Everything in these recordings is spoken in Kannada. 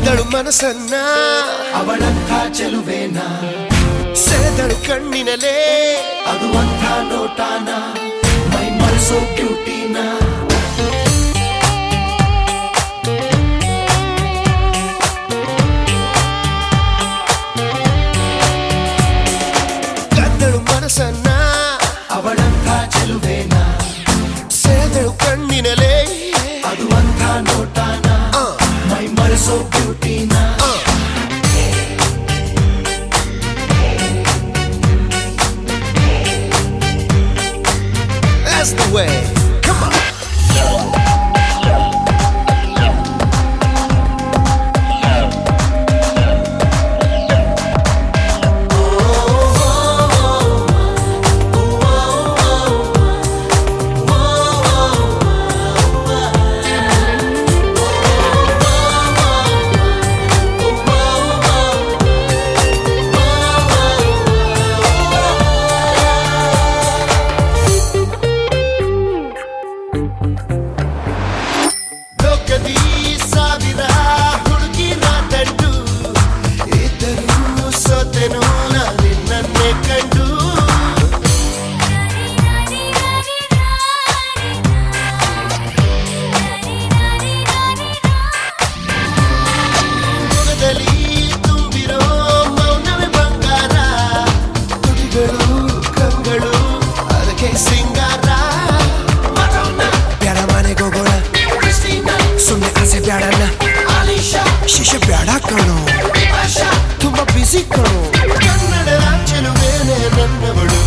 ಕದ್ದಳು ಮನಸ್ಸನ್ನ ಅವಳಂಥ ಚೆಲುವೇನ ಸೆಳೆದಳು ಕಣ್ಣಿನಲೇ ಅದು ಅಂಥ ನೋಟಾನ ಮೈ ಮರೆಸೋ ಬ್ಯೂಟಿನ ಕದ್ದಳು ಮನಸ್ಸನ್ನ ಅವಳಂಥ ಚೆಲುವೇನ ಸೆಳೆದಳು ಕಣ್ಣಿನಲೇ ಅದು ಅಂಥ ನೋಟಾನ ಮೈ ಮರೆಸೋ ಬ್ಯೂಟಿನ That's the way. Come on. ಲೋಕದಿ ಸಾವಿರ ಹುಡುಗಿನ ತಂಡು ಇದ್ದರೂ ಸೋತೆನು ನಿನ್ನನ್ನೇ ಕಂಡು ಮುಖದಲ್ಲಿ ತುಂಬಿರೋ ಮೌನವೇ ಬಂಗಾರ ತುಟಿಗಳು ಕಂಗಳು ಅದಕ್ಕೆ ಸಿಂಗಾರ ಬ್ಯಾಡ ಮನೆಗೆ ಹೋಗೋಣ ಸುಮ್ಮನೆ ಆಸೆ ಬ್ಯಾಡಣ್ಣ ಶಿಶೆ ಬ್ಯಾಡ ಕಣೋ ತುಂಬಾ ಬಿಸಿ ಕಣೋ ಕನ್ನಡದ ಚೆಲುವೇನೆ ನನ್ನವಳು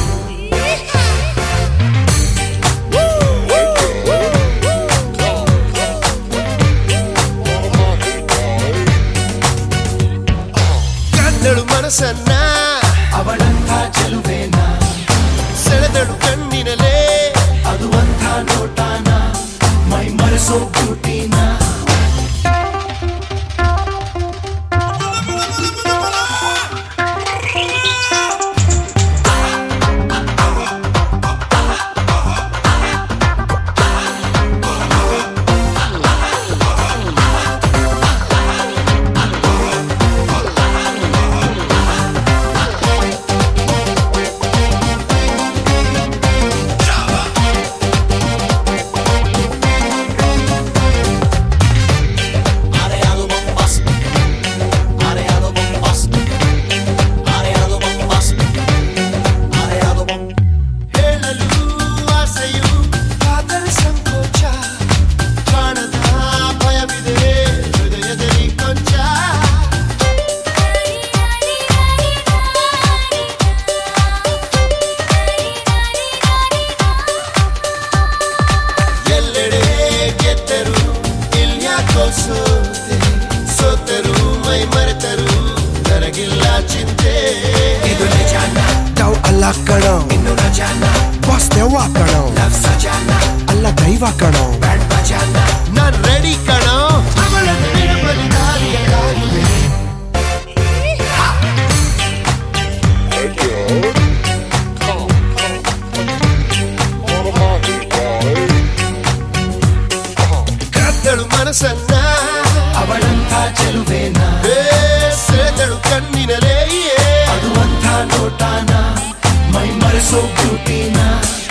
ಕದ್ದಳು ಮನಸ್ಸನ್ನ ಅವಳಂಥ ಚೆಲುವೇನ ಸೆಳೆದಳು ಕಣ್ಣಿನಲೇ ಅದು ಅಂಥ ನೋಟಾನ ಮೈ ಮರೆಸೋ ಬ್ಯೂಟಿನ ಹೇಳಲು ಆಸೆಯು ಆದರೆ ಸಂಕೋಚ ಕಾಣದ ಭಯವಿದೆ ಹೃದಯದಲ್ಲಿ ಕೊಂಚ ಎಲ್ಲೆಡೆ ಗೆದ್ದರು ಇಲ್ಯಾಕೋ ಸೋತೆ ಸೋತರು ಮೈ ಮರೆತರು ನನಗಿಲ್ಲ ಚಿಂತೆ ಇದು ನಿಜಾನ ತಾವು ಅಲ್ಲ ಕಣೋ ಇನ್ನು ರಜಾನ ಬಾಸ್ ದೆವ್ವ ಕಣೋ ಲವ್ ಸಜಾನ ಅಲ್ಲ ದೈವ ಕಣೋ ಬ್ಯಾಂಡ್ ಬಜಾನ ನಾನ್ ರೆಡಿ ಕಣೋ ಅವಳನ್ನು ನಿಲುಬಲಿ ದಾರಿಯ ಕಾಯುವೆ ಕದ್ದಳು ಮನಸ್ಸನ್ನ ಅವಳಂಥ ಚೆಲುವೇನ ಸೆಳೆದಳು ಕಣ್ಣಿನಲೇ ಅದು ಅಂಥ ನೋಟಾನ ಮೈ ಮರೆಸೋ ಬ್ಯೂಟಿನ